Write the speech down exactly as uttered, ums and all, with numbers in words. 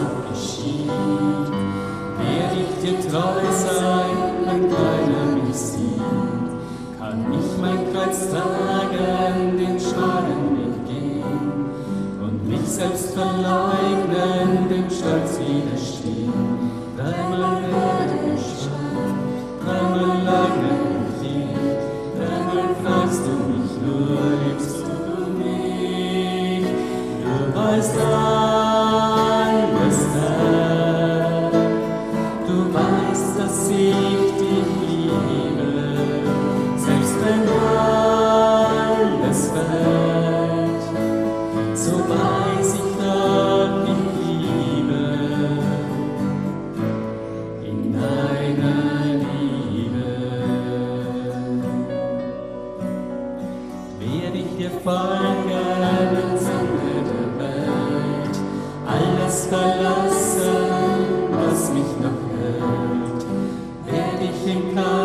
auch geschieht. Werd ich dir treu sein, wenn keiner mich sieht, kann ich mein Kreuz tragen, den schmalen Weg gehen und mich selbst verleugnen, dem Stolz widerstehen. Dreimal werde ich schwach, dreimal leugne ich dich, dreimal fragst du mich, nur liebst du mich. Du weißt alles, Herr, du weißt, dass ich dich liebe, selbst wenn alles fällt, so weiß ich doch, ich liebe in deiner Liebe. Werd ich dir folgen ins Ende der Welt, alles verlassen, was mich noch hält, werd ich im Kampf